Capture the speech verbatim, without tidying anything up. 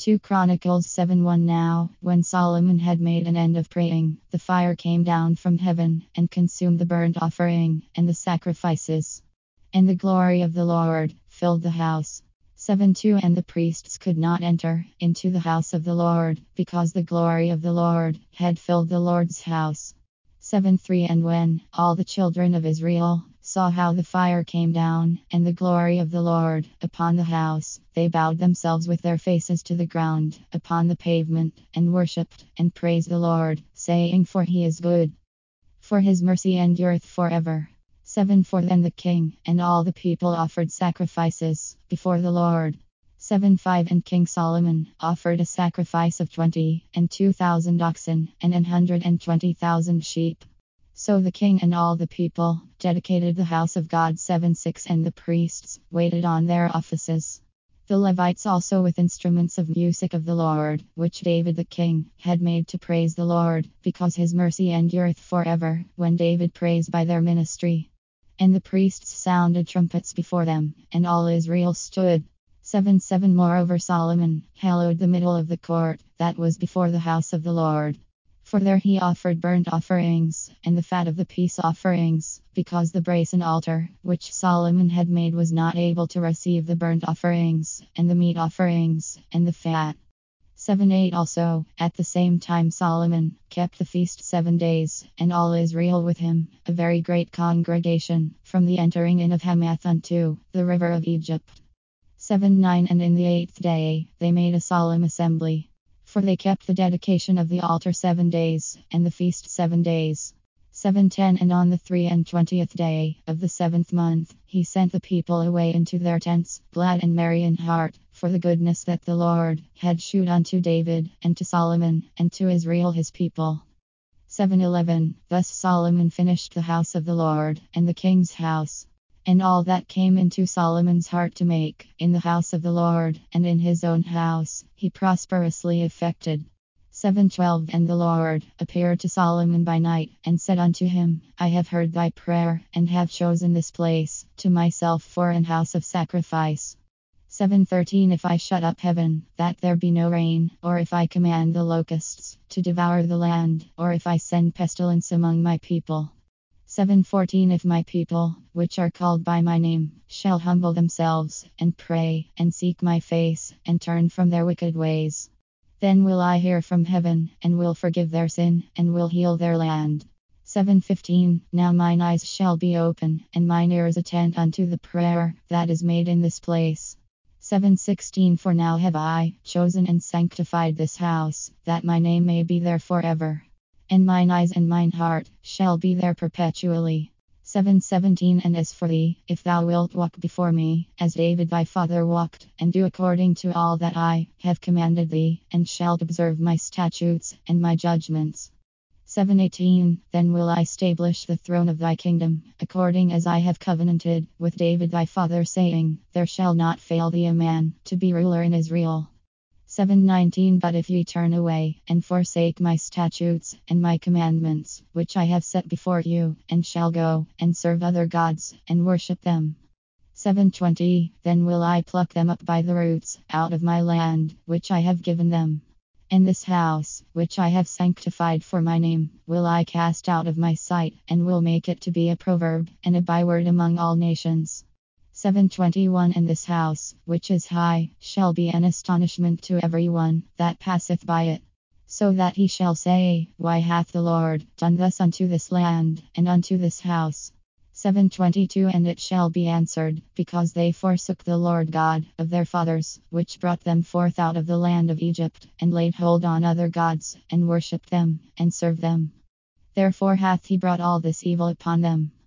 two Chronicles seven one. Now, when Solomon had made an end of praying, the fire came down from heaven and consumed the burnt offering and the sacrifices. And the glory of the Lord filled the house. seven two. And the priests could not enter into the house of the Lord, because the glory of the Lord had filled the Lord's house. seven three. And when all the children of Israel saw how the fire came down and the glory of the Lord upon the house, they bowed themselves with their faces to the ground upon the pavement, and worshipped and praised the Lord, saying, For he is good, for his mercy endureth forever. seven four. Then the king and all the people offered sacrifices before the Lord. seven five. And King Solomon offered a sacrifice of twenty and two thousand oxen and an hundred and twenty thousand sheep. So the king and all the people dedicated the house of God. seven six. And the priests waited on their offices. The Levites also with instruments of music of the Lord, which David the king had made to praise the Lord, because his mercy endureth forever, when David praised by their ministry. And the priests sounded trumpets before them, and all Israel stood. seven seven. Moreover Solomon hallowed the middle of the court that was before the house of the Lord. For there he offered burnt offerings, and the fat of the peace offerings, because the brazen altar, which Solomon had made, was not able to receive the burnt offerings, and the meat offerings, and the fat. seven eight. Also, at the same time Solomon kept the feast seven days, and all Israel with him, a very great congregation, from the entering in of Hamath unto the river of Egypt. seven nine. And in the eighth day they made a solemn assembly. For they kept the dedication of the altar seven days, and the feast seven days. seven ten. And on the three and twentieth day of the seventh month, he sent the people away into their tents, glad and merry in heart, for the goodness that the Lord had shewed unto David, and to Solomon, and to Israel his people. seven eleven. Thus Solomon finished the house of the Lord, and the king's house. And all that came into Solomon's heart to make, in the house of the Lord, and in his own house, he prosperously effected. seven twelve. And the Lord appeared to Solomon by night, and said unto him, I have heard thy prayer, and have chosen this place to myself for an house of sacrifice. seven thirteen. If I shut up heaven, that there be no rain, or if I command the locusts to devour the land, or if I send pestilence among my people. seven fourteen. If my people, which are called by my name, shall humble themselves, and pray, and seek my face, and turn from their wicked ways, then will I hear from heaven, and will forgive their sin, and will heal their land. seven fifteen. Now mine eyes shall be open, and mine ears attend unto the prayer that is made in this place. seven sixteen. For now have I chosen and sanctified this house, that my name may be there forever. And mine eyes and mine heart shall be there perpetually. seven seventeen. And as for thee, if thou wilt walk before me, as David thy father walked, and do according to all that I have commanded thee, and shalt observe my statutes and my judgments. seven eighteen. Then will I establish the throne of thy kingdom, according as I have covenanted with David thy father, saying, There shall not fail thee a man to be ruler in Israel. seven nineteen. But if ye turn away, and forsake my statutes and my commandments, which I have set before you, and shall go and serve other gods, and worship them. seven twenty. Then will I pluck them up by the roots, out of my land, which I have given them. And this house, which I have sanctified for my name, will I cast out of my sight, and will make it to be a proverb, and a byword among all nations. seven twenty-one. And this house, which is high, shall be an astonishment to every one that passeth by it, so that he shall say, Why hath the Lord done thus unto this land, and unto this house? seven twenty-two. And it shall be answered, because they forsook the Lord God of their fathers, which brought them forth out of the land of Egypt, and laid hold on other gods, and worshipped them, and served them. Therefore hath he brought all this evil upon them.